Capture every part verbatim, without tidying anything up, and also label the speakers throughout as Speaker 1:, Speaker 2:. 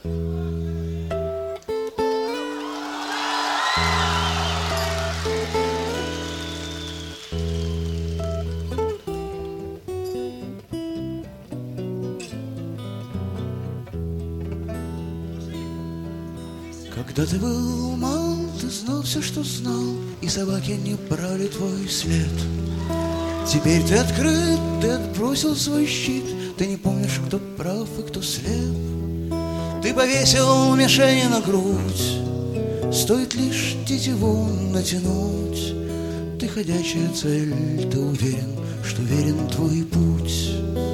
Speaker 1: Когда ты был мал, ты знал все, что знал, и собаки не брали твой след. Теперь ты открыт, ты отбросил свой щит, ты не помнишь, кто прав и кто слеп. Ты повесил мишени на грудь, стоит лишь тетиву натянуть. Ты ходячая цель, ты уверен, что верен твой путь.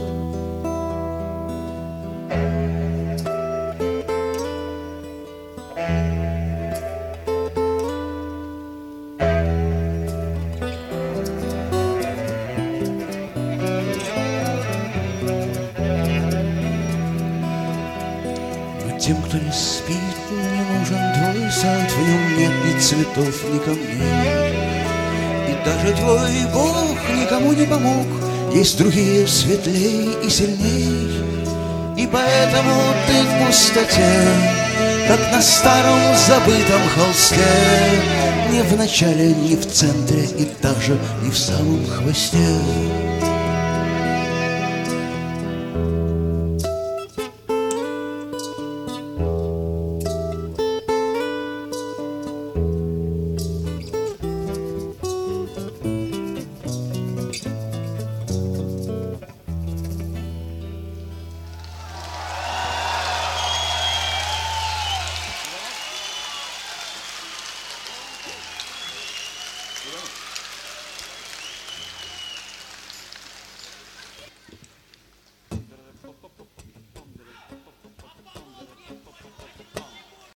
Speaker 1: Тем, кто не спит, не нужен твой сад, в нем нет ни цветов, ни камней. И даже твой Бог никому не помог, есть другие светлей и сильней. И поэтому ты в пустоте, как на старом забытом холсте, не в начале, не в центре и даже не в самом хвосте.